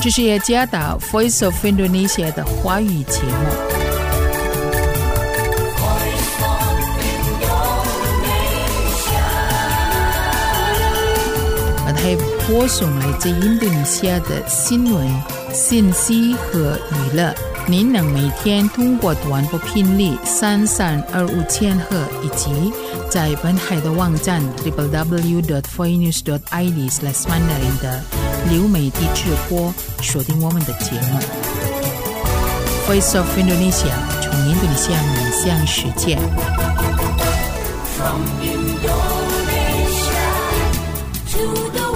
这是雅加达 Voice of Indonesia 的华语节目。它播送来自印度尼西亚的新闻、信息和娱乐。您能每天通过短波频率3325千赫以及在本台的网站 www.voinews.id/mandarin 的流媒体直播收听我们的节目。Voice of Indonesia 从印度尼西亚面向世界。From Indonesia to the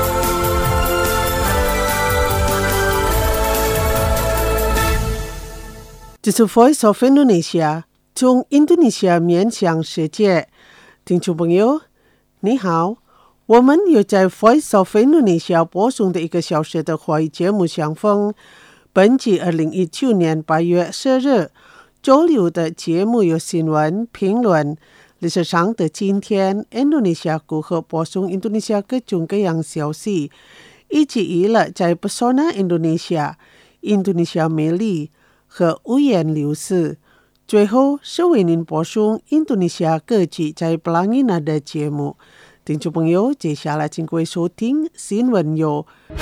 这是 Voice of Indonesia 从印度尼西亚面向世界。听众朋友你好，我们又在 Voice of Indonesia 播送的1个小时的华语节目相逢。本季2019年8月10日周六的节目有新闻评论，历史上的今天，印度尼西亚如何播送印度尼西亚各种各样消息，以及娱乐在 Pesona Indonesia 印度尼西亚魅力和五颜六色。最后是为您播送印度尼西亚各地在 Pelangina 的节目。听众朋友，接下来请各位收听新闻有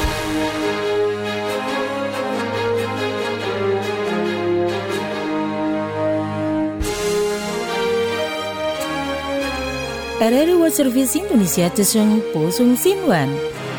RRI World Service Indonesia 之声播送新闻。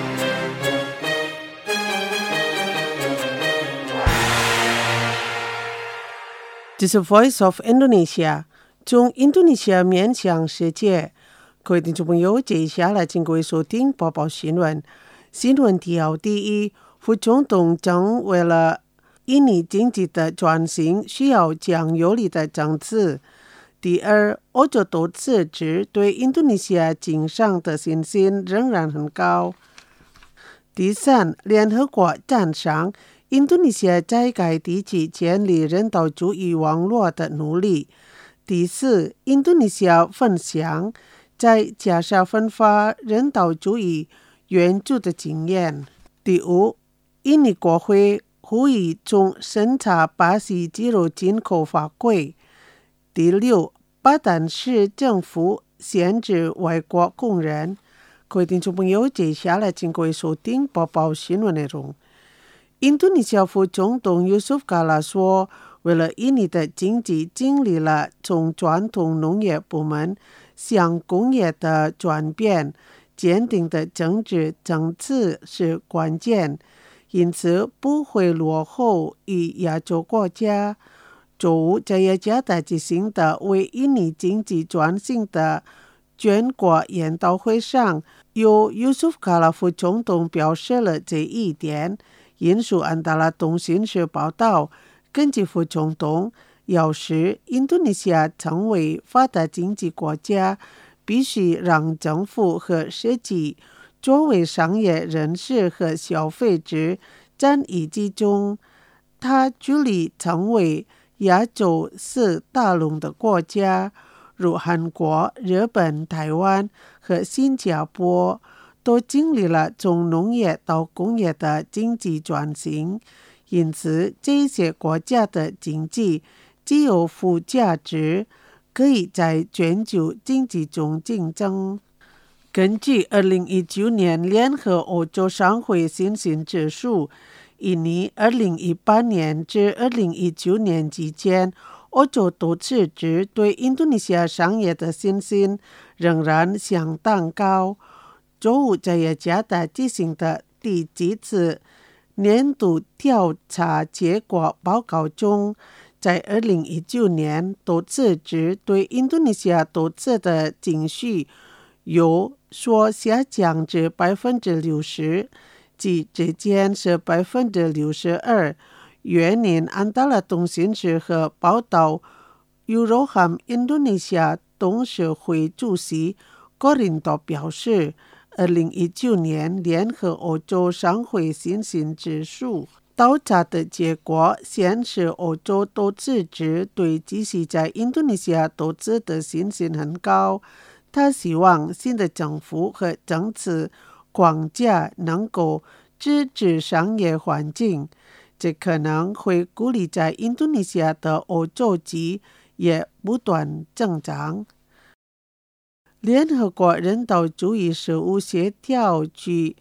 这是 Voice of Indonesia 从印度尼西亚面向世界。各位听众朋友，接下来请各位收听播报新闻。新闻提要第一，副总统将为了印尼经济的转型需要讲有理的政策。第二，欧洲投资者对印度尼西亚经商的信心仍然很高。第三，联合国赞赏印度尼西亚在该地区建立人道主义网络的努力。第四，印度尼西亚分享在加沙分发人道主义援助的经验。第五，印尼国会呼吁中审查巴西鸡肉进口法规。第六，巴丹市政府限制外国工人。各位听众朋友，接下来请各位收听播报新闻内容。印度尼西亚副总统 Yusuf Kala 说，为了印尼的经济经历了从传统农业部门向工业的转变，坚定的政治政策是关键，因此不会落后于亚洲国家。周五在雅加达举行的为印尼经济转型的全国研讨会上，由 Yusuf Kala 副总统表示了这一点。引述安达拉通讯社报道，根据副总统，要使印度尼西亚成为发达经济国家，必须让政府和社区作为商业人士和消费者参与其中。他致力成为亚洲4大龙的国家，如韩国、日本、台湾和新加坡都经历了从农业到工业的经济转型，因此这些国家的经济具有附加值，可以在全球经济中竞争。根据2019年联合欧洲商会信心指数，印尼2018年至2019年期间，欧洲投资者对印度尼西亚商业的信心仍然相当高。周五在雅加达举行的第几次年度调查结果报告中，在2019年投资者对印度尼西亚投资的情绪有所下降至 60%， 即之前是 62%。 原因安达拉通讯社和报道 Euroham Indonesia 董事会主席Corinto 表示，2019年联合欧洲商会信心指数调查的结果显示，欧洲投资者对继续在印度尼西亚投资的信心很高。他希望新的政府和政策框架能够制止商业环境，这可能会鼓励在印度尼西亚的欧洲籍也不断增长。联合国人道主义事务协调局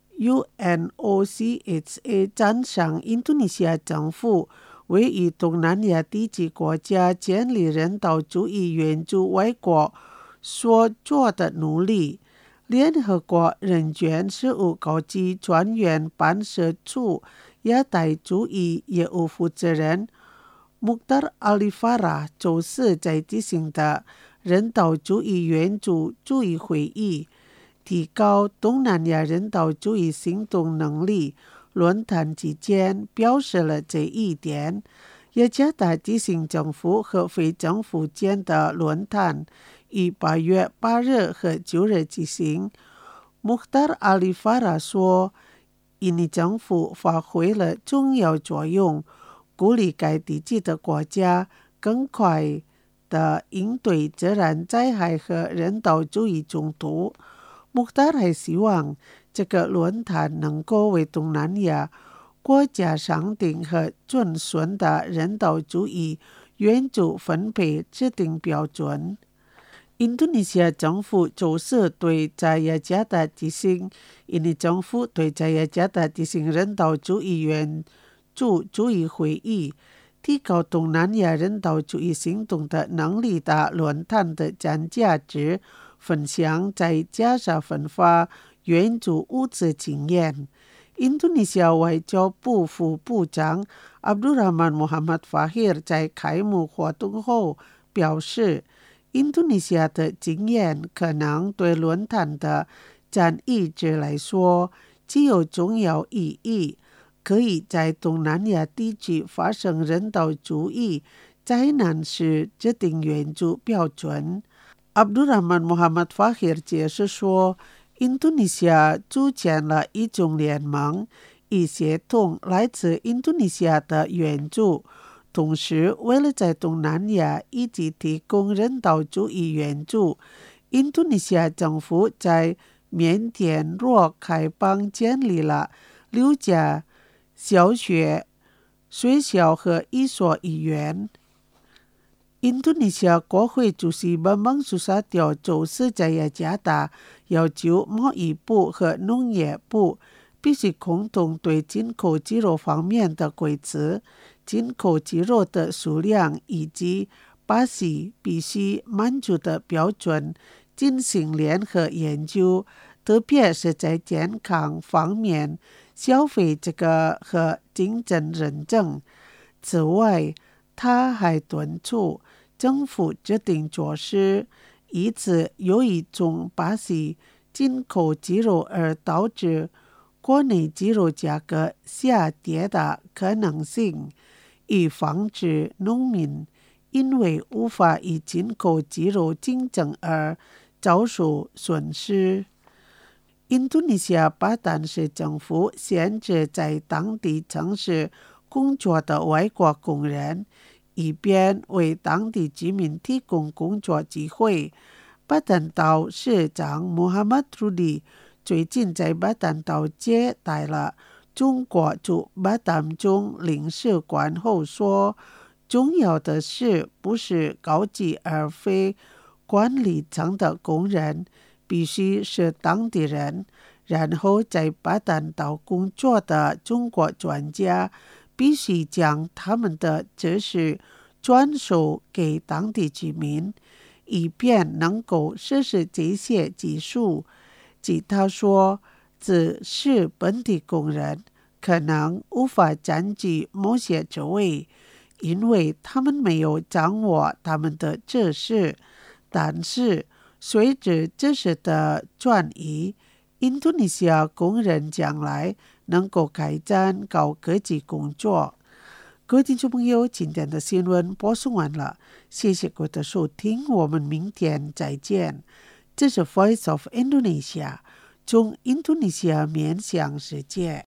UNOCHA 赞赏印度尼西亚政府为与东南亚地区国家建立人道主义援助外国所做的努力。联合国人权事务高级专员办事处亚太主义业务负责人穆克达·阿里法拉周四在举行的人道主义援助主义会议提高东南亚人道主义行动能力论坛期间表示了这一点。雅加达执行政府和非政府间的论坛于8月8日和9日举行。穆克达·阿里法拉说，印尼政府发挥了重要作用，鼓励该地区的国家更快的应对自然灾害和人道主义冲突。穆克达还希望这个论坛能够为东南亚国家商定和遵循的人道主义援助分配制定标准。印度尼西亚政府周四对在雅加达举行印尼政府对在雅加达举行人道主义援助主义会议，提高东南亚人道主义行动的能力的论坛的讲价值分享，再加上分发援助物资经验。印度尼西亚外交部副部长阿卜杜拉曼·穆罕默德·法希尔在开幕活动后表示，印度尼西亚的经验可能对论坛的占意志来说具有重要意义，可以在东南亚地区发生人道主义灾难时制定援助标准。阿卜杜拉曼·穆罕默德·法希尔解释说，印度尼西亚组建了一种联盟，以协同来自印度尼西亚的援助，同时为了在东南亚以及提供人道主义援助，印度尼西亚政府在缅甸若开邦建立了6家小学、学校和1所医院。印度尼西亚国会主席班邦苏萨蒂周四在雅加达要求贸易部和农业部必须共同对进口鸡肉方面的规则、进口鸡肉的数量以及巴西必须满足的标准进行联合研究，特别是在健康方面、消费者和竞争认证。此外，他还敦促政府制定措施，以此有一种巴西进口鸡肉而导致国内鸡肉价格下跌的可能性，以防止农民因为无法与进口鸡肉竞争而遭受损失。印度尼西亚巴丹市政府限制在当地城市工作的外国工人，以便为当地居民提供工作机会。巴丹岛市长穆罕默德·鲁迪最近在巴丹岛接待了中国驻巴丹总领事馆后说，重要的是不是高级而非管理层的工人必须是当地人，然后在巴丹岛工作的中国专家必须将他们的知识转授给当地居民，以便能够实施这些技术。即他说，只是本地工人可能无法占据某些职位，因为他们没有掌握他们的知识，但是随着知识的转移，印度尼西亚工人将来能够开展高科技工作。各位听众朋友，今天的新闻播送完了，谢谢各位的收听，我们明天再见。这是 Voice of Indonesia， 从印度尼西亚面向世界。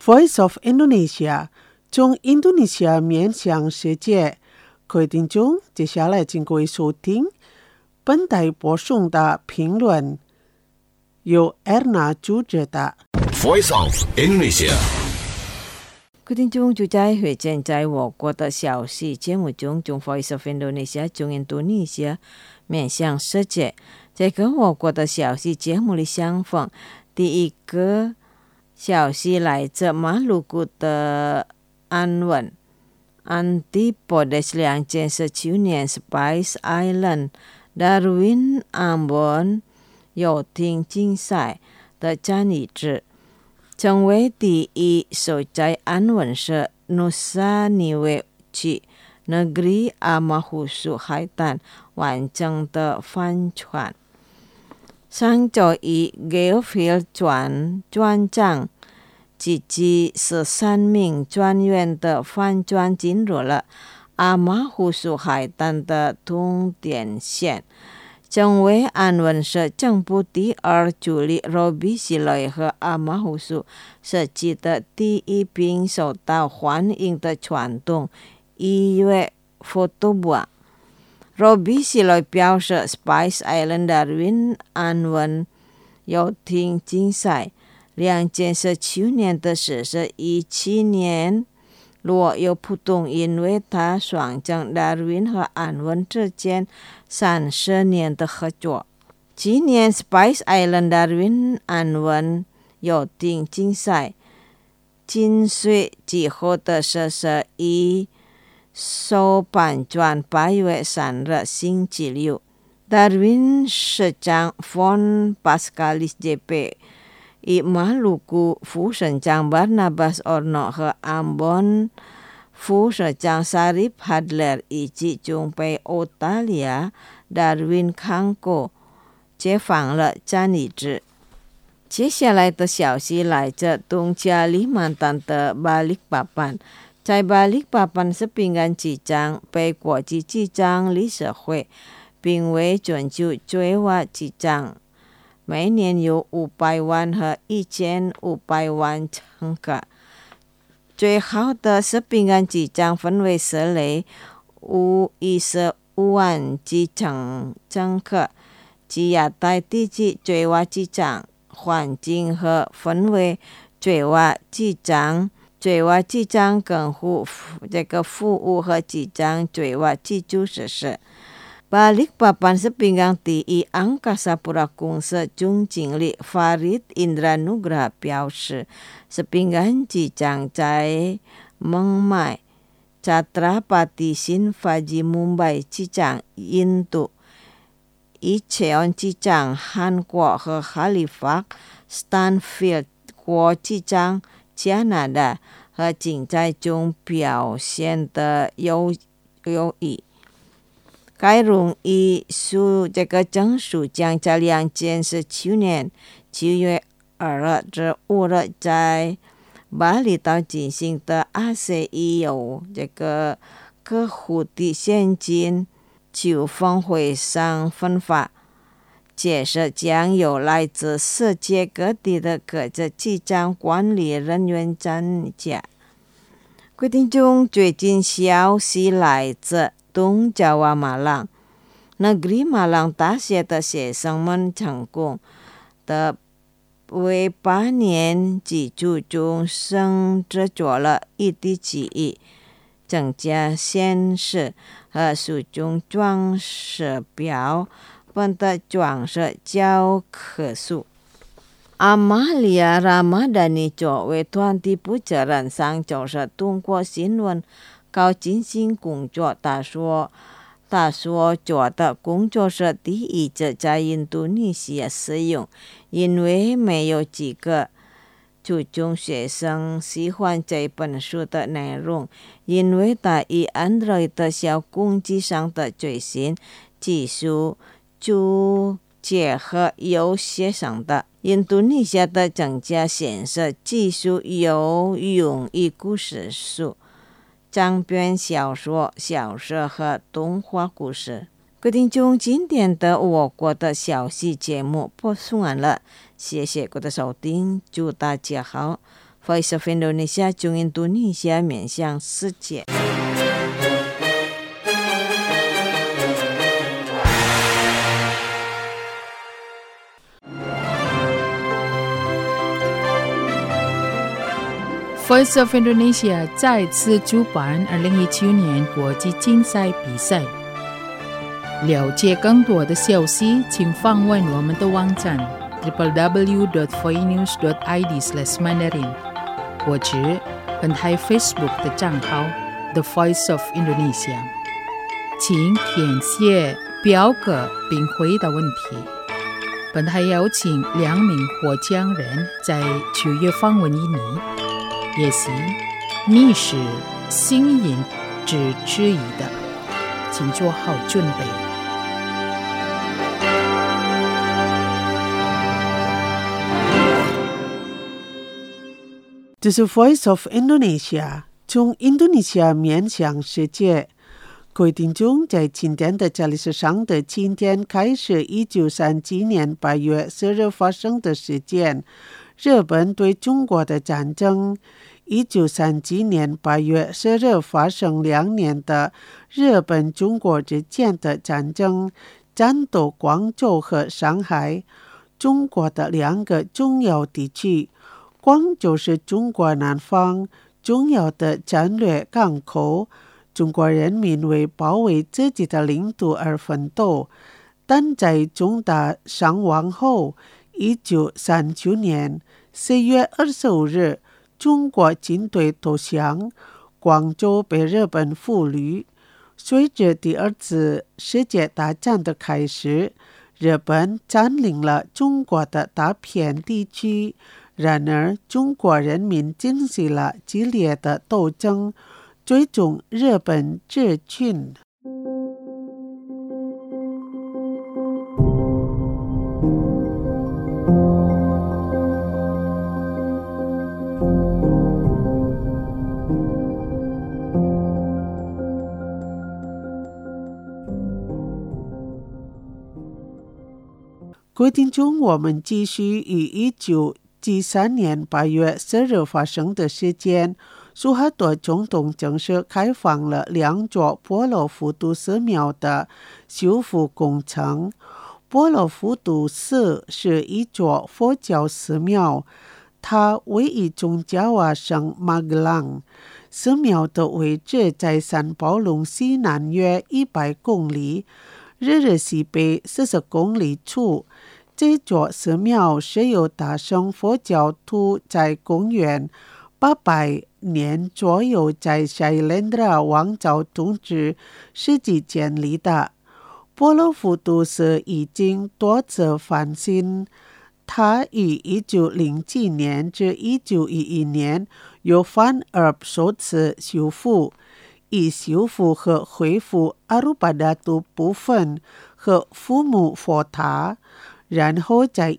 Voice of Indonesia 中印度尼西亚面向世界。各位听众，接下来请各位收听本台播送的评论，由 Erna 主持的。 Voice of Indonesia。 各位听众，就在会见在我国的消息节目中，Voice of Indonesia 中印度尼西亚面向世界。这个我国的消息节目里相逢，第一个消息来自马鲁古的安文。Antipodes 2019年 Spice Island Darwin Ambon 友厅竞赛的战役制，成为第一艘在安文市 Nusa Niue Negeri Amahusu 海滩完成的帆船。上周一 Geofield 船长及其13名船员的帆船进入了阿马胡苏海滩的通电线，成为安文市政府第二助理罗比西雷和阿马胡苏设计的第一并受到欢迎的传动音乐 fotobuah。罗比西雷表示 Spice Island Darwin 安文游艇竞赛2019年的事是17年若有不同，因为他双将 Darwin 和安文之间30年的合作。今年 Spice Island Darwin 安文游艇竞赛进水之后的事是一艘帆船8月3日星期六 Darwin 市长 Fon Pascalis JP以马鲁古副省长 Barnabas Orno 和 Ambon 副省长 Sarip Hadler 以及准备澳大利亚 Darwin 康国接访了战役制。接下来的消息来自东加里曼丹的巴力巴班，在巴力巴班是平安机场被国际机场理事会评为全球最佳机场，每年有500万和1500万乘客。最好的是平安机场分为4类，15万机场乘客，及亚太地区最佳机场环境和分为最佳机场、最佳机场更服务和机场最佳基础设施。Balikpapan是平安第一Angkasa公司总经理 Farid Indranugraha 表示，是平安机场在孟买、Chhatrapati Shivaji Mumbai 机场、印度、Incheon 机场、韩国和 Halifax Stanfield 国际机场、加拿大和竞赛中表现的优异。该荣誉这个证书将在2019年9月2日至5日在巴厘岛进行的ASEAN 这个客户的现金球峰会上分发，届时将有来自世界各地的各级机场管理人员参加。各位听众，最近消息来自东爪哇马朗 Negeri Malang 大学的学生们成功的为8年基础中生制作了一地记忆，增加显示和书中装饰标本的装饰教科书。Amalia Ramadhani 作为团体负责人上周是通过新闻稿进行工作。他说做的工作是第一次在印度尼西亚使用，因为没有几个初中学生喜欢这本书的内容，因为它以 Android 小工具上的最新技术就结合有写上的印度尼西亚的增加显示技术有用于故事书、长篇小说和动画故事。各位听众，今天的我国的消息节目播送完了，谢谢各位的收听，祝大家好。 Voice of Indonesia 中印度尼西亚面向世界。 Voice of Indonesia 再次主办2019年国际竞赛比赛。了解更多的消息，请访问我们的网站 www.voinews.id/mandarin 或者本台 Facebook 的账号 The Voice of Indonesia。请填写表格并回答问题。本台邀请2名获奖人在9月访问印尼。也许你是幸运之一的，请做好准备。 这是 Voice of Indonesia 从印度尼西亚面向世界。各位听众，在今天的这里是上的今天开始1937年8月4日发生的事件，日本对中国的战争。1937年8月4日发生2年的日本中国之间的战争，战斗广州和上海，中国的2个重要地区。广州是中国南方重要的战略港口，中国人民为保卫自己的领土而奋斗，但在重大伤亡后，1939年4月25日，中国军队投降，广州被日本俘虏。随着第2次世界大战的开始，日本占领了中国的大片地区，然而中国人民进行了激烈的斗争，最终日本撤军。各位听众，我们继续与1973年8月4日发生的事件。苏哈多总统正式开放了2座波罗浮屠寺庙的修复工程。波罗浮屠寺是一座佛教寺庙，它位于中爪哇省马格朗。寺庙的位置在三宝龙西南约100公里，日西北40公里处。这座寺庙是由大乘佛教徒在公元800年左右在夏伊兰德王朝统治时期建立的。波罗浮屠寺已经多次翻新，它于1907年至1911年又反而首次修复，以修复和恢复阿鲁巴达图部分和父母佛塔。然后在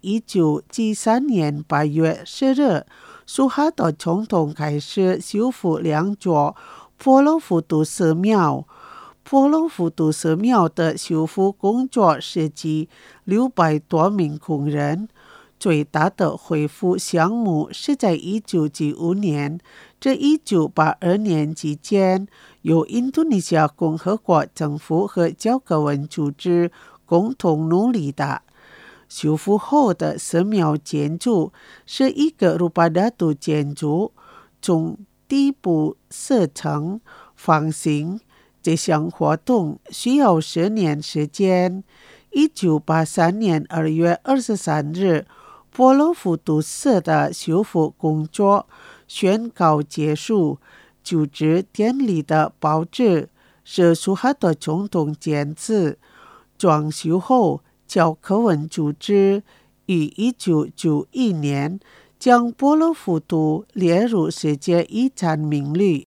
1973年8月10日，苏哈多总统开始修复2座波罗浮屠寺庙。波罗浮屠寺庙的修复工作涉及600多名工人。最大的恢复项目是在1995年至1982年期间，由印度尼西亚共和国政府和教科文组织共同努力的。修复后的寺庙建筑是一个鲁巴达图建筑，从底部4层方形。这项活动需要10年时间。1983年2月23日，波罗浮屠寺的修复工作宣告结束。就职典礼的报纸是苏哈多总统签字。装修后，教科文组织于1991年将波罗浮屠列入世界遗产名录。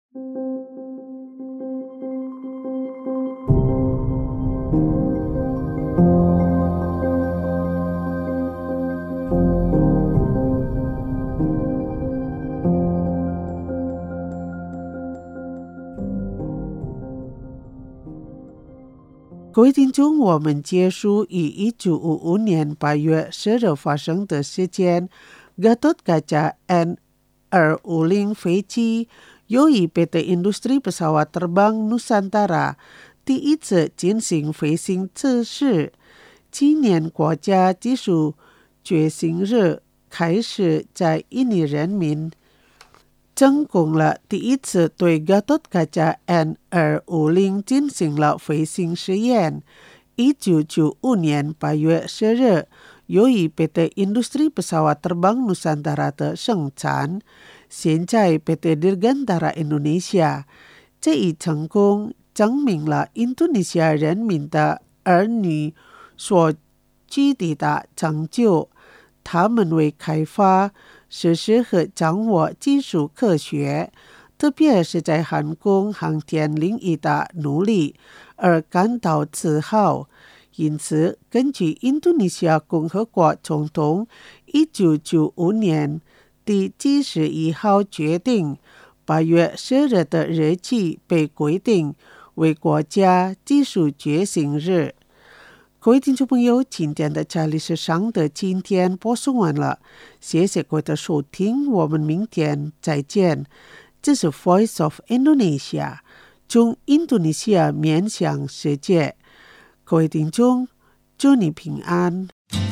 各位听众，我们结束于1955年8月10日发生的事件。Gatot Kaca and N250 飞机由于PT Industri Pesawat Terbang Nusantara 第一次进行飞行测试。今年国家技术觉醒日开始在印尼人民成功了第一次对 Gatot Kaca N250 进行了飞行实验。1995年8月10日，由于 PT Industri Pesawat Terbang Nusantara 的生产，现在 PT Dirgantara Indonesia 这一成功证明了印度尼西亚人民的儿女所取得的成就。他们为开发、实施和掌握技术科学，特别是在航空航天领域的努力而感到自豪。因此，根据印度尼西亚共和国总统1995年第71号决定，8月10日的日期被规定为国家技术觉醒日。各位听众朋友，今天的家里是上的今天播送完了，谢谢各位的收听，我们明天再见。这是 Voice of Indonesia， 从印度尼西亚面向世界。各位听众，祝你平安。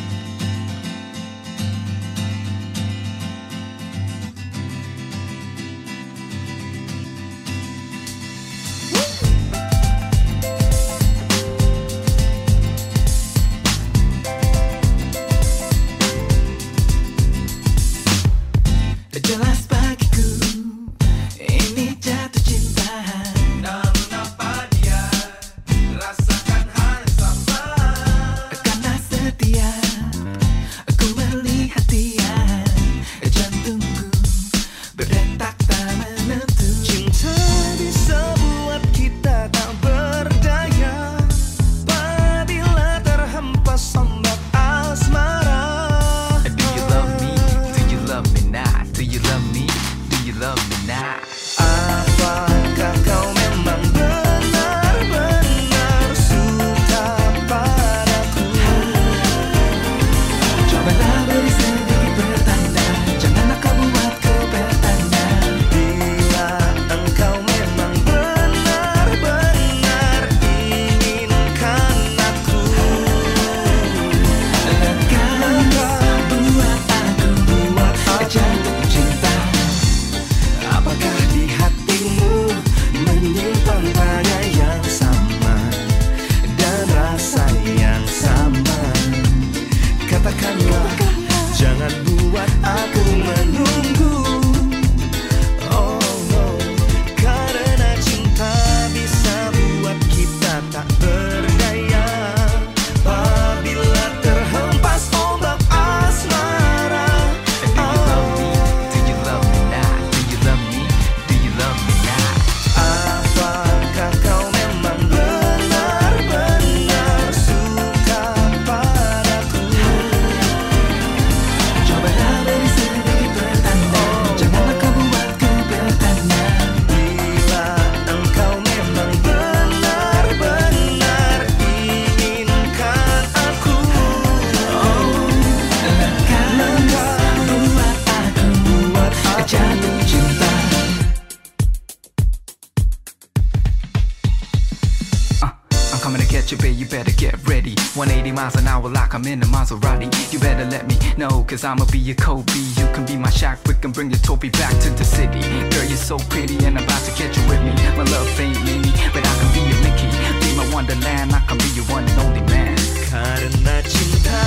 You better get ready. 180 miles an hour like I'm in a Maserati. You better let me know, cause I'ma be your Kobe. You can be my Shaq, we can bring your Toby back to the city. Girl, you're so pretty and I'm about to catch you with me. My love ain't mini, but I can be your Mickey. Be my wonderland, I can be your one and only man. Karena cinta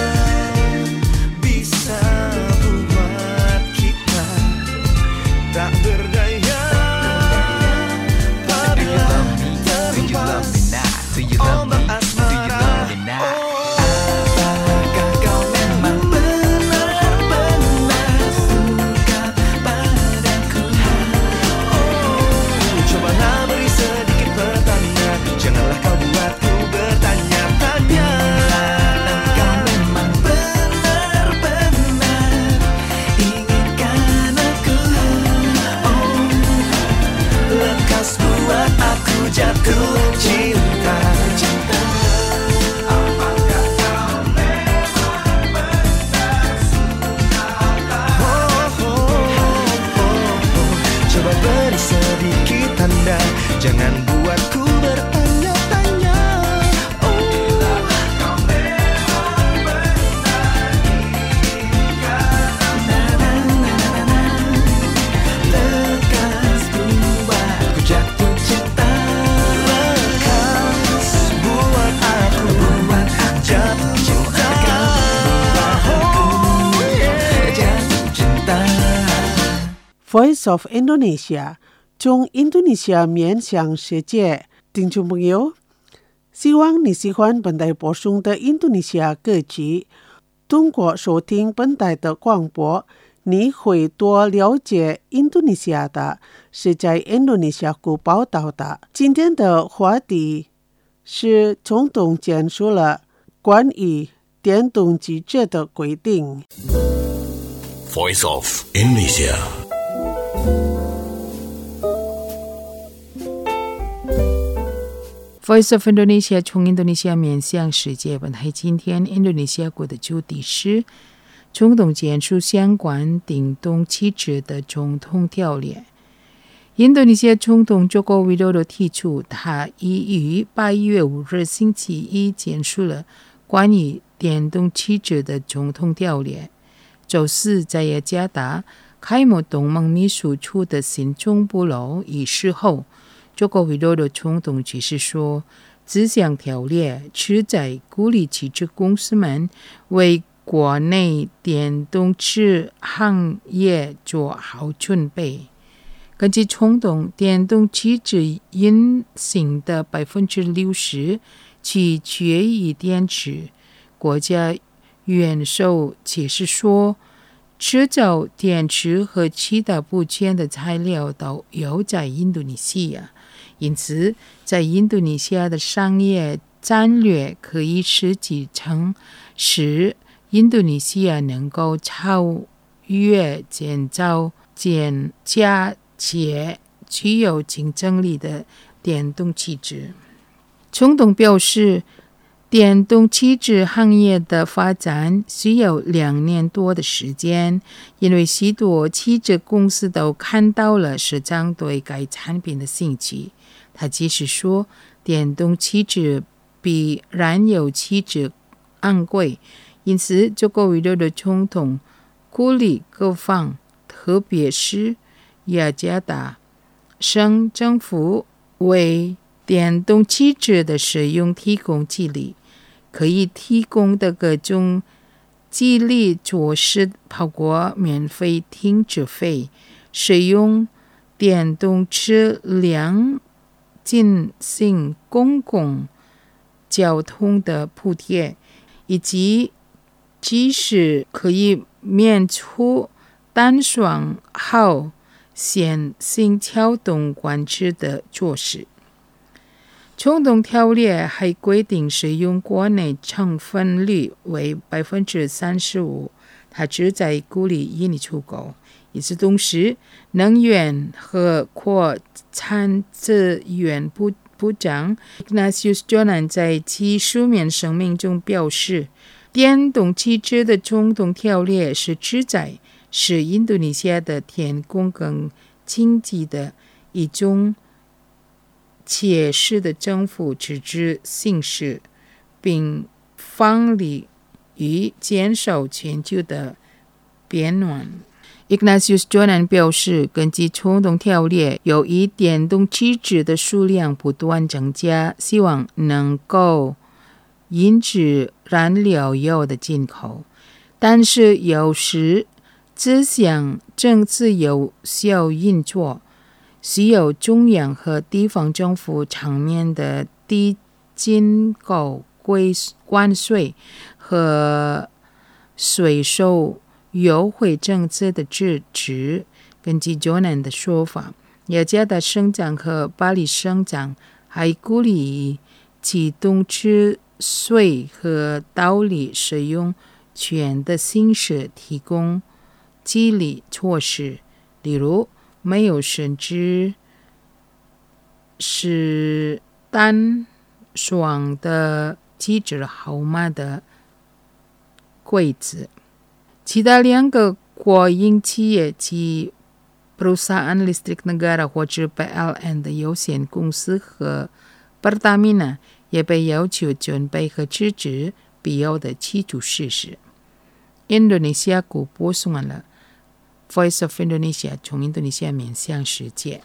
bisa buat kita tak berdaya. Do you love me? Do you love me now? Do you love me? Do you love me now? Apakah kau memang benar-benar suka padaku? Cobalah beri sedikit pertanyaan, janganlah kau buatku bertanya-tanya. Kau memang benar-benar inginkan aku. Lekas buat aku jatuh cinta. sedikit tanda. Jangan buatku bertanya-tanya. Lekas buatku jatuh cinta. Lekas buat aku jatuh cinta. Voice of Indonesia 中印度尼西亚面向世界，听众朋友，希望你喜欢本台播送的印度尼西亚歌曲。通过收听本台的广播，你会多了解印度尼西亚的是在印度尼西亚国报道的。今天的话题是总统签署了关于电动机车的规定。 Voice of Indonesia。 Voice of Indonesia 从印度尼西亚面向世界。本台今天印度尼西亚国的主题是总统签署相关电动汽车的总统条例。印度尼西亚总统佐科维多多提出，他已于8月5日星期一签署了关于电动汽车的总统条例。周四在雅加达开幕东盟秘书处的新总部楼仪式后，佐科维多多总统解释说，这项条例旨在鼓励汽车公司们为国内电动车行业做好准备。根据总统，电动汽车引擎的60%取决于电池。国家元首解释说，制造电池和其他部件的材料都有在印度尼西亚，因此在印度尼西亚的商业战略可以实际上使印度尼西亚能够超越建造廉价且具有竞争力的电动汽车。总统表示，电动汽车行业的发展需要2年多的时间，因为许多汽车公司都看到了市场对该产品的兴趣。他解释说，电动汽车比燃油汽车昂贵，因此佐科维多多总统鼓励各方，特别是雅加达省政府为电动汽车的使用提供激励。可以提供的各种激励措施包括免费停车费、使用电动车辆进行公共交通的补贴，以及即使可以免除单双号线性跳动管制的措施。总统条例还规定使用国内成分率为35%，它旨在鼓励印尼出口。与此同时，能源和扩产资源部长 Ignatius Jonan 在其书面声明中表示，电动汽车的总统条例是旨在使印度尼西亚的天空更经济的一种切实的政府支持形式，并方力于减少全球的变暖。Ignatius Jonan 表示，根据总统条例，由于电动汽车的数量不断增加，希望能够抑制燃料油的进口，但是有时这项政策有效运作需要中央和地方政府层面的低进口关税和税收优惠政策的支持。根据 Jonan 的说法，雅加达省长和巴黎省长还鼓励机动车税和道路使用权的形式提供激励措施，例如没有甚至是单双的汽车号码的规则。其他2个国营企业及 perusahaan listrik negara 或者 PLN 的有限公司和 Pertamina 也被要求准备和支持必要的基础设施。印度尼西亚国播送完了 Voice of Indonesia 从印度尼西亚面向世界。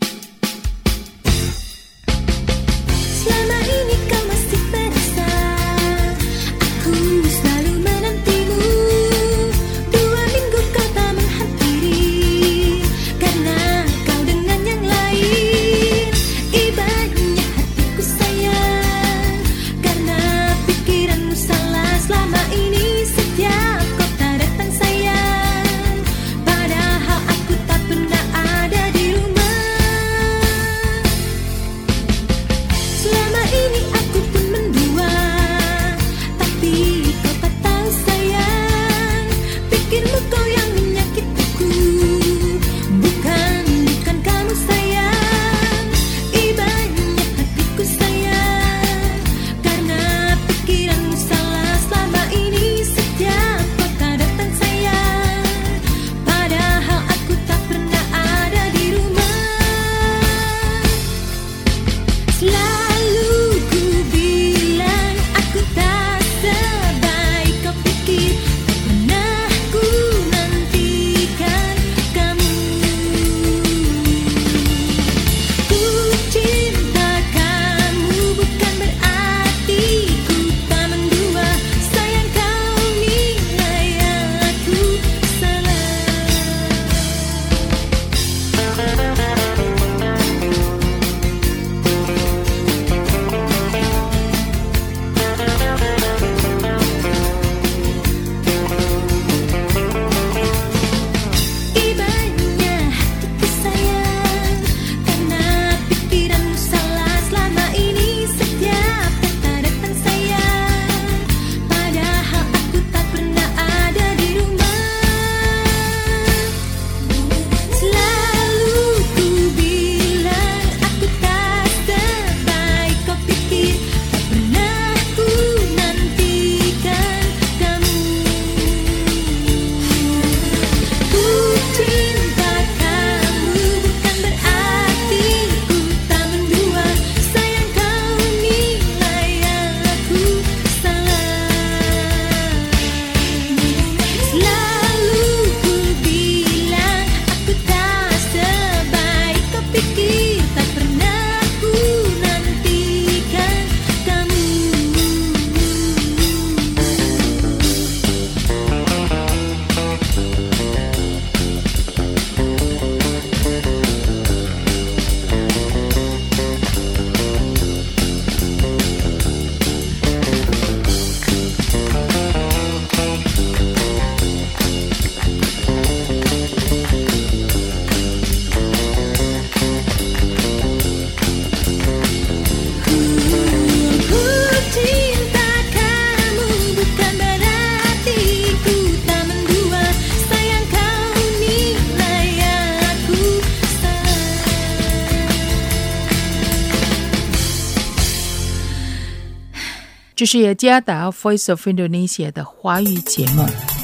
这是雅加达 Voice of Indonesia 的华语节目。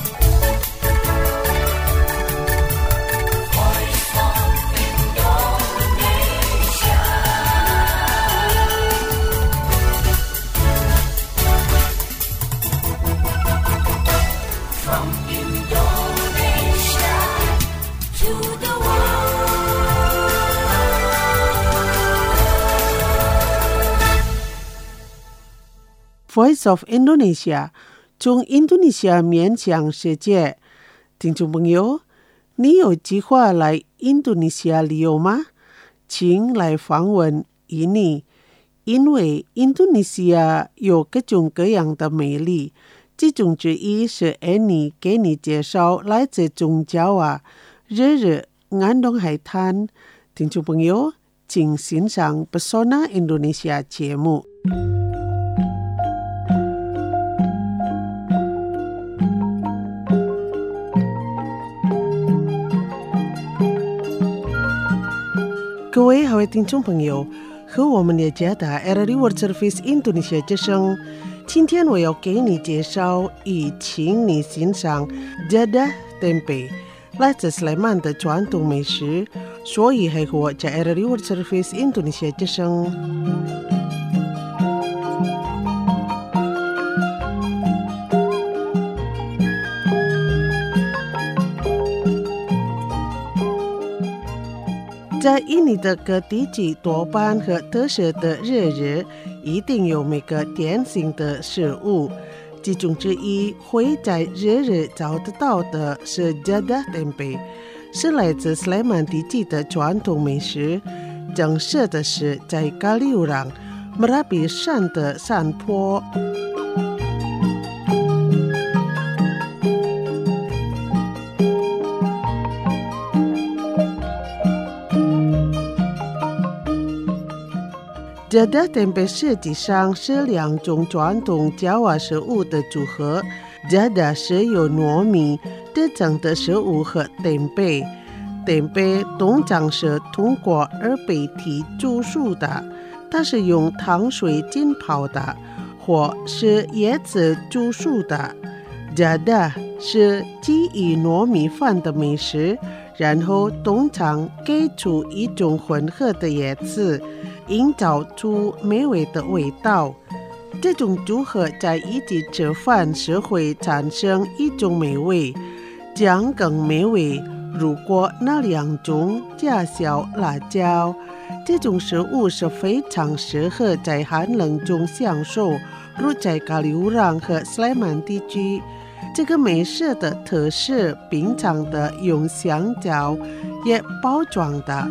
Voice of Indonesia 从印度尼西亚面向世界。听众朋友，你有计划来印度尼西亚旅游吗？请来访问印尼，因为印度尼西亚有各种各样的美丽，其中之一是印尼给你介绍来自中爪哇、日日、安东海滩。听众朋友，请欣赏 Pesona Indonesia 节目。各位好，听众朋友，和我们雅加达 RRI World Service Indonesia 之声，今天我要给你介绍，以请你欣赏 Jadah Tempe 来自斯莱曼的传统美食，所以还和在 RRI World Service Indonesia 之声。在印尼的各地区多半和特色的日日一定有每个典型的食物，其中之一会在日日找得到的是 Jadah Tempe， 是来自斯莱曼地区的传统美食。正式的是在咖喱乌朗 Merapi 山的山坡。Jadah Tempe 实际上是两种传统焦瓦食物的组合。Jadah 是由糯米制成的食物和 Tempe。Tempe 通常是通过二倍体煮熟的，它是用糖水浸泡的，或是椰子煮熟的。Jadah 是基于糯米饭的美食，然后通常给出一种混合的叶子，营造出美味的味道。这种组合在一起吃饭时会产生一种美味，这样更美味。如果那两种加小辣椒，这种食物是非常适合在寒冷中享受，如在咖喱乌朗和斯莱曼地区。这个美食的特色平常的用香蕉也包装的。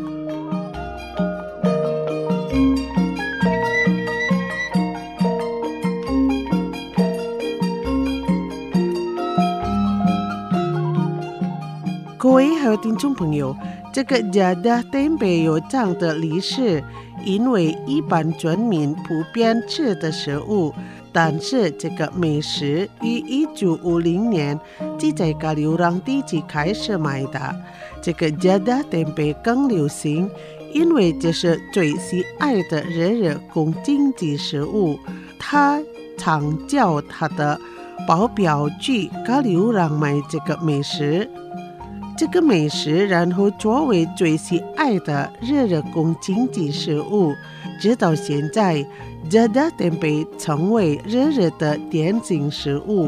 各位还有听众朋友，这个 Jadah Tempe 有这样的历史，因为一般村民普遍吃的食物，但是这个美食于1950年即在咖喱乌朗地区开始卖的。这个 Jadah Tempe 更流行，因为这是最喜爱的日日供经济食物。他常叫他的保镖去咖喱乌朗买这个美食。这个美食然后作为最喜爱的日日供经济食物，直到现在 Jadah Tempe 成为日日的典型食物。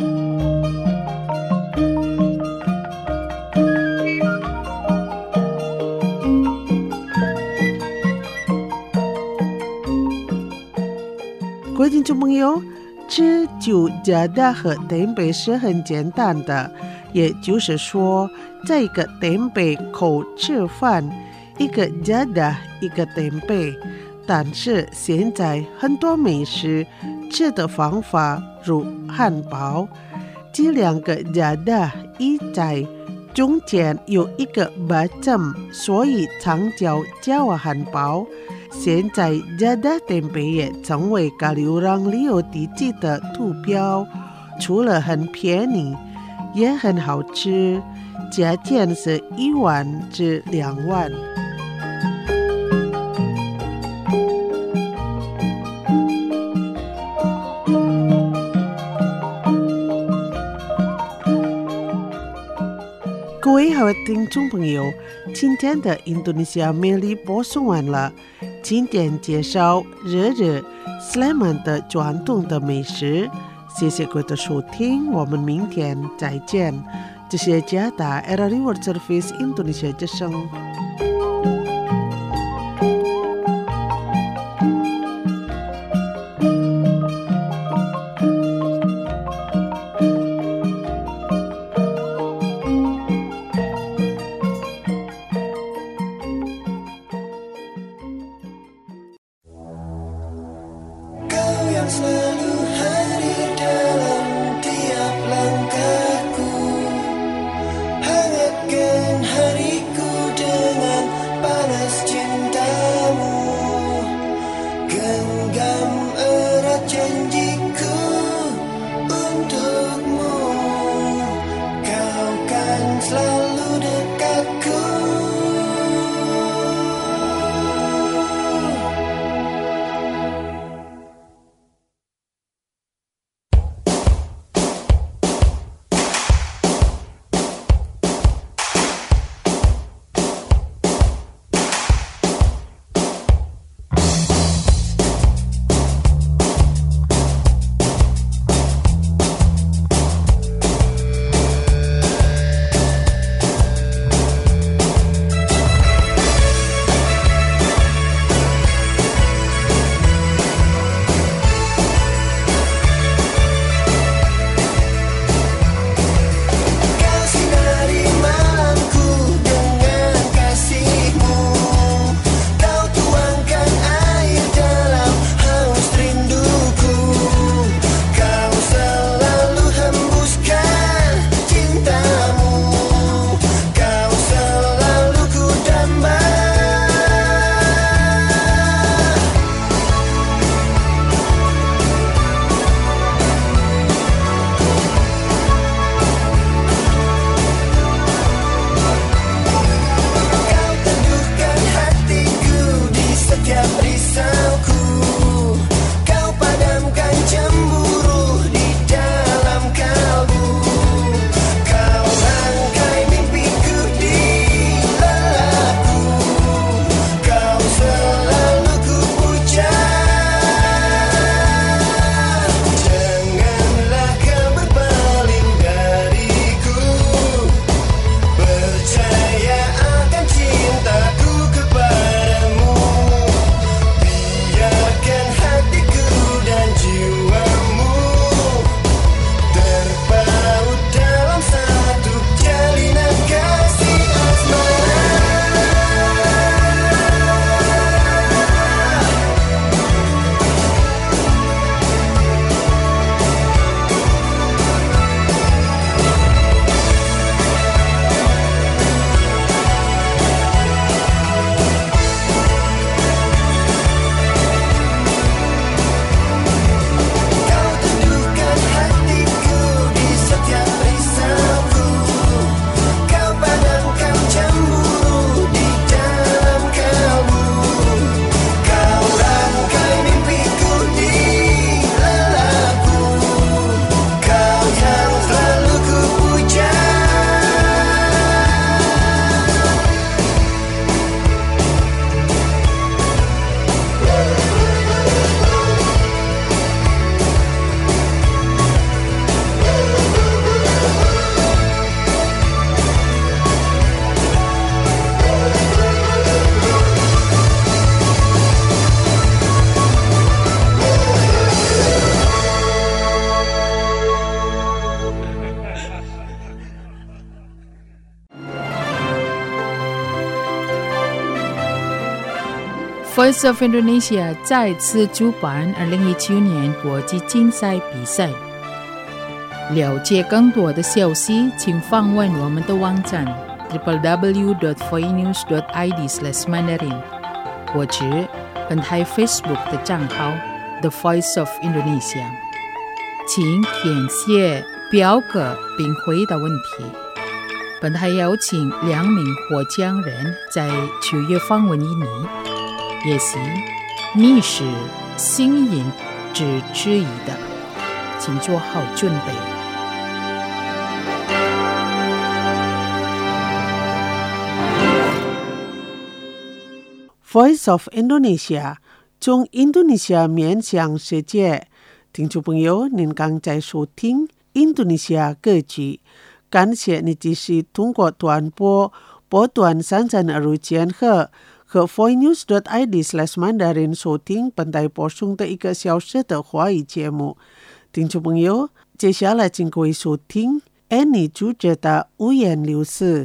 各位听众朋友，吃酒 Jadah 和 Tempe 是很简单的，也就是说，在一个 Tempe 口吃饭，一个 Jadah， 一个 Tempe。但是现在很多美食吃的方法，如汉堡，这两个 Jadah 一在中间有一个 bottom， 所以常叫焦瓦汉堡。现在 Jadah Tempe 也成为咖喱乌朗旅游地区的图标，除了很便宜，也很好吃，价钱是1万至2万。各位好听众朋友，今天的印度尼西亚美丽播送完了。今天介绍日日斯莱曼的传统的美食，谢谢各位的收听，我们明天再见。这是加达 RRI World Service Indonesia 之声。 Selalu hadir dalam tiap langkahku, hangatkan hariku dengan panas cintamu, genggam erat janjiku untukmu, kau kan selalu dekatku. Voice of Indonesia 再次主办2019年国际竞赛比赛。了解更多的消息，请访问我们的网站 www.voinews.id/mandarin 或者本台 Facebook 的账号 The Voice of Indonesia。请填写表格并回答问题。本台邀请2名获奖人在9月访问印尼，也许你是幸运之一的，请做好准备。 Voice of Indonesia 中印度尼西亚面向世界，听众朋友，您刚在收听印度尼西亚歌曲，感谢你继续通过短波波段3325千赫和 voinews.id/mandarin 收听本台播送的1个小时的华语节目。听众朋友，接下来请各位收听安妮主持的五颜六色。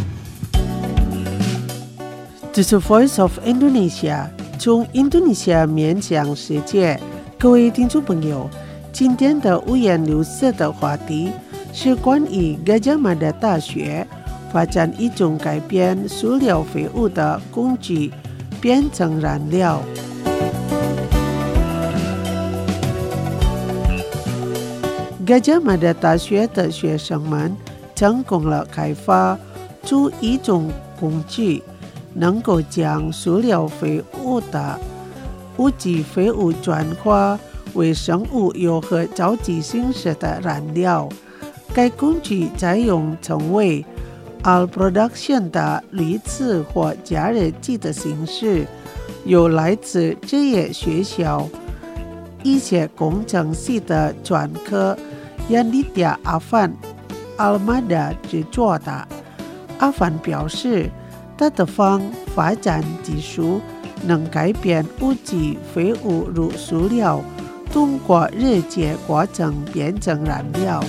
这是 Voice of Indonesia 从印度尼西亚面向世界。各位听众朋友，今天的五颜六色的话题是关于Gadjah Mada大学发展一种改变塑料废物的工具，变成燃料。Gadjah Mada大学的学生们成功了开发出一种工具，能够将塑料废物的无机废物转化为生物油和着急形式的燃料。该工具采用称为 All Production 的滤次或加热剂的形式，由来自职业学校一些工程系的专科Yanitya Afan Almada 制作的。阿凡表示，他的发展技术能改变无机废物如塑料，通过热解过程变成燃料。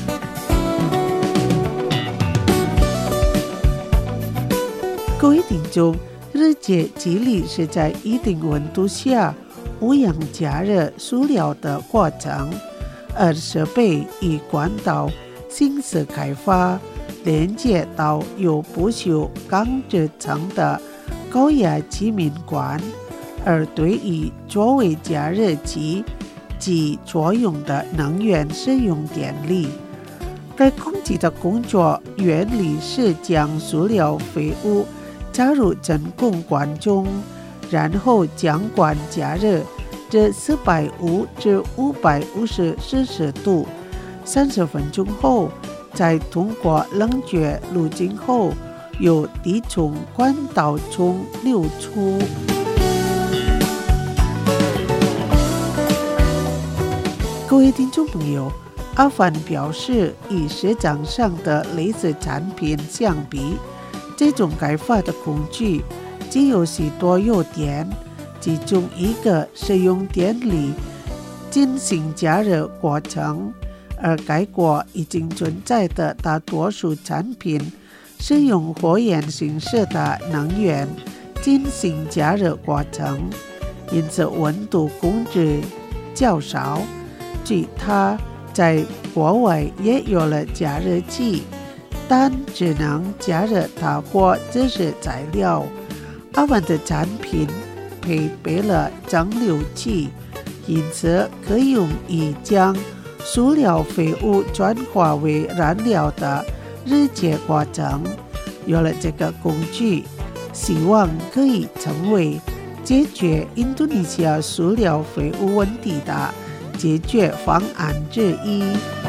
各位听众，热解机理是在一定温度下无氧加热塑料的过程，而设备以管道形式开发，连接到有不锈钢制成的高压气密管，而对于作为加热器及作用的能源使用电力。该工具的工作原理是将塑料废物加入真空管中，然后将管加热至450至550摄氏度，30分钟后，再通过冷却路径后，由低从管道中流出。各位听众朋友，阿凡表示，与市场上的类似产品相比，这种开发的工具既有许多优点，其中一个是用电力进行加热过程，而该国已经存在的大多数产品是用火焰形式的能源进行加热过程，因此温度控制较少。据他在国外也有了加热器，但只能加热它或这些材料。阿凡的产品配备了蒸馏器，因此可以用以将塑料废物转化为燃料的热解过程。有了这个工具，希望可以成为解决印度尼西亚塑料废物问题的解决方案之一。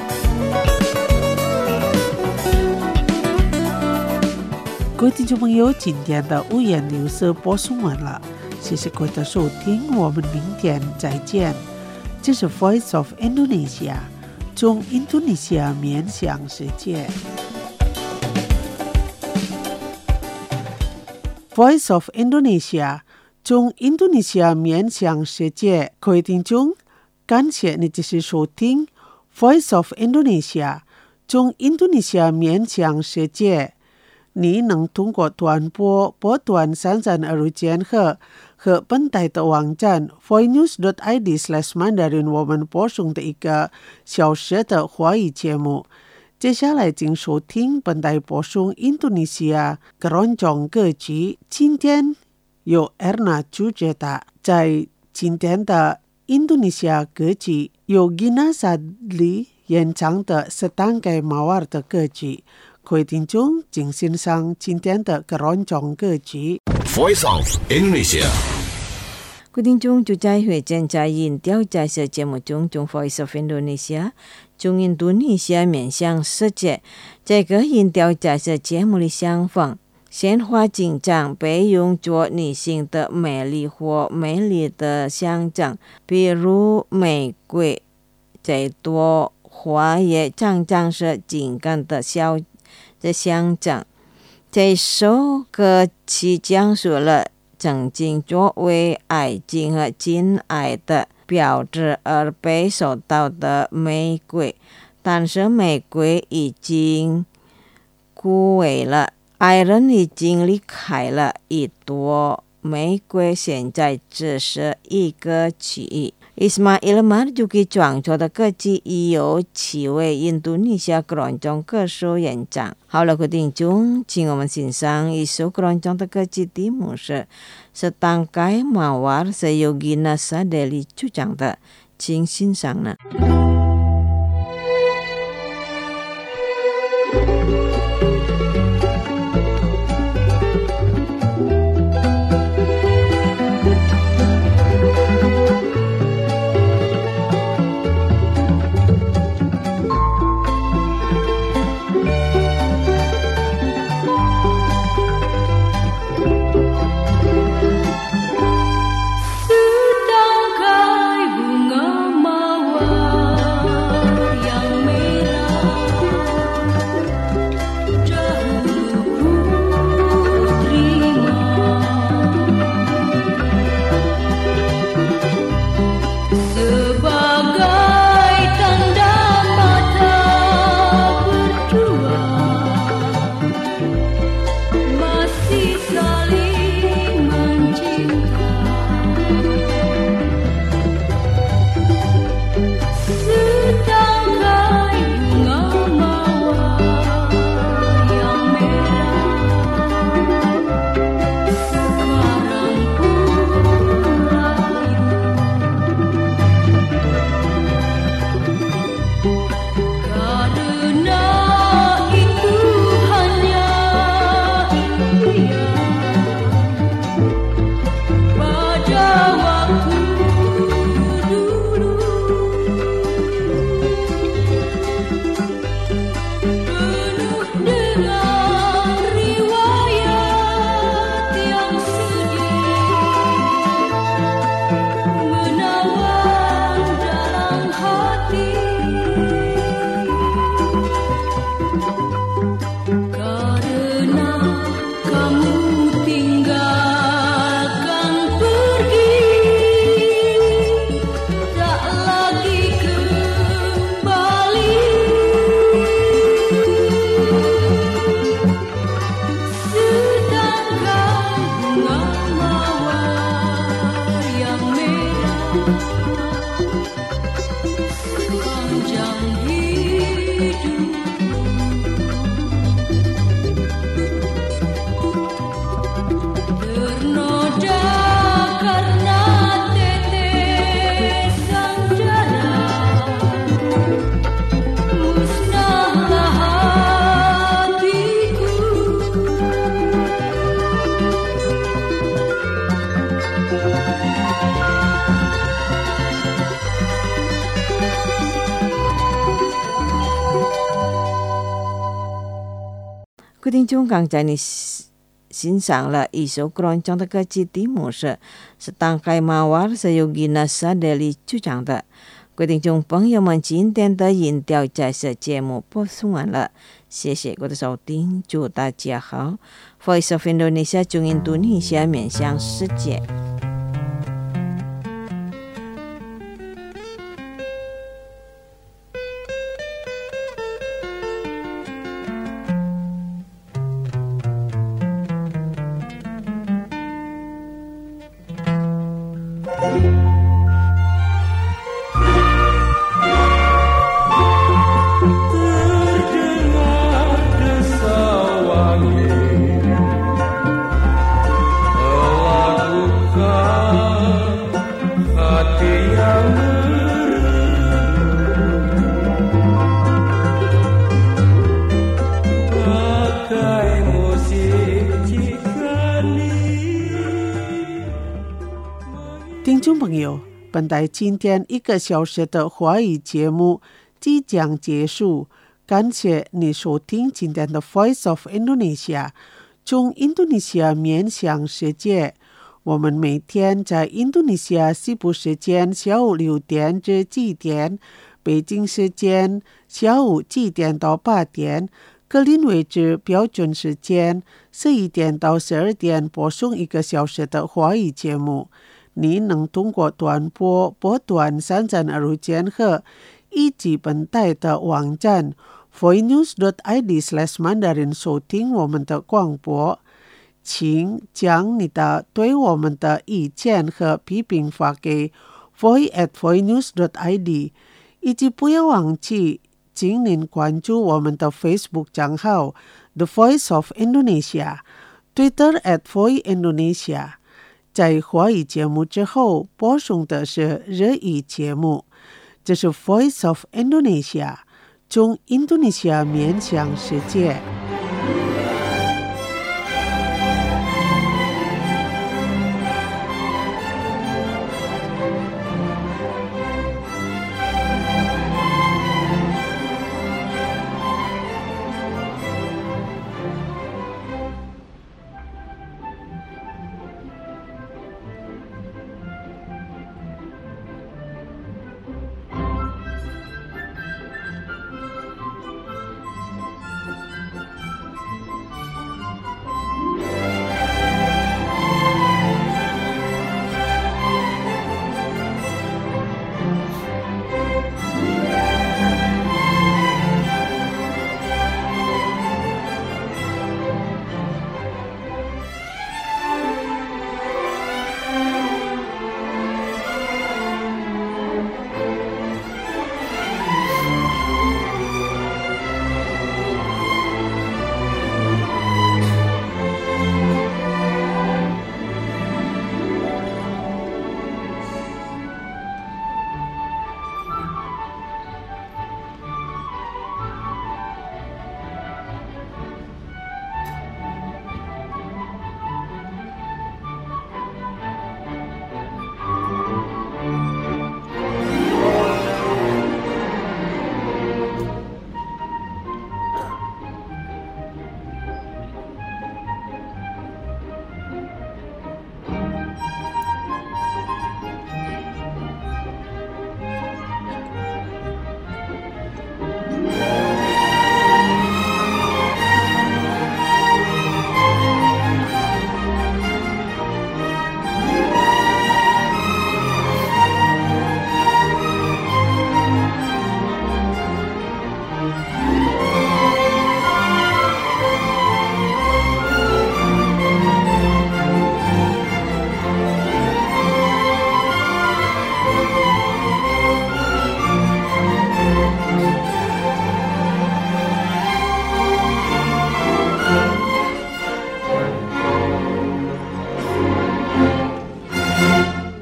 各位听众朋友，今天的五颜六色播送完了，谢谢各位的收听，我们明天再见。这是 Voice of Indonesia 从印度尼西亚面向世界。Voice of Indonesia 从印度尼西亚面向世界。各位听众，感谢你继续收听 Voice of Indonesia 从印度尼西亚面向世界。你能通过短波波段3325千赫和本台的网站 voinews.id/mandarin 我们播送的一个小时的华语节目。接下来请收听本台播送印度尼西亚keroncong歌曲。今天由 Erna 主角的，在今天的印度尼西亚歌曲由 Gina Sadli 演唱的Setangkai Mawar 的歌曲。各位听众，请欣赏今天的keroncong歌曲。 Voice of Indonesia。 各位听众，就在会见在印调在这节目中，Voice of Indonesia 中印度尼西亚面向世界。这个印调在这节目里相逢，鲜花景象被用作女性的美丽或美丽的象征，比如玫瑰。这朵花也常常是情感的象征。这首歌曲讲述了曾经作为爱情和亲爱的标志而被收到的玫瑰，但是玫瑰已经枯萎了，爱人已经离开了，一朵玫瑰现在只是一个记忆。Ismail Marzuki 创作的歌曲由7位印度尼西亚keroncong歌手演唱。好了，各位听众，请我们欣赏一首keroncong的歌曲，题目是 Setangkai Mawar 是由 Gina Sadli 主唱的，请欣赏呢。各位听众，刚才你欣赏了一首keroncong的歌曲，题目是 Setangkai Mawar 是由 Gina Sadli 主唱的。各位听众朋友们，今天的音调在这节目播送完了，谢谢各位的收听，祝大家好。Voice of Indonesia 中印度尼西亚面向世界。 听众朋友，本台今天1个小时的华语节目即将结束，感谢你收听今天的 Voice of Indonesia， 从印度尼西亚面向世界。我们每天在印度尼西亚西部时间下午6点至7点，北京时间下午7点到8点，格林威治标准时间11点到12点播送1个小时的华语节目。你能通过短波波段3325千赫以及本台的网站 voinews.id/mandarin 收听我们的广播。请将你的对我们的意见和批评发给 voice@voinews.id， 以及不要忘记请您关注我们的 Facebook 账号 The Voice of Indonesia， Twitter @voiceindonesia。在华语节目之后播送的是日语节目，这是 Voice of Indonesia， 从印度尼西亚面向世界。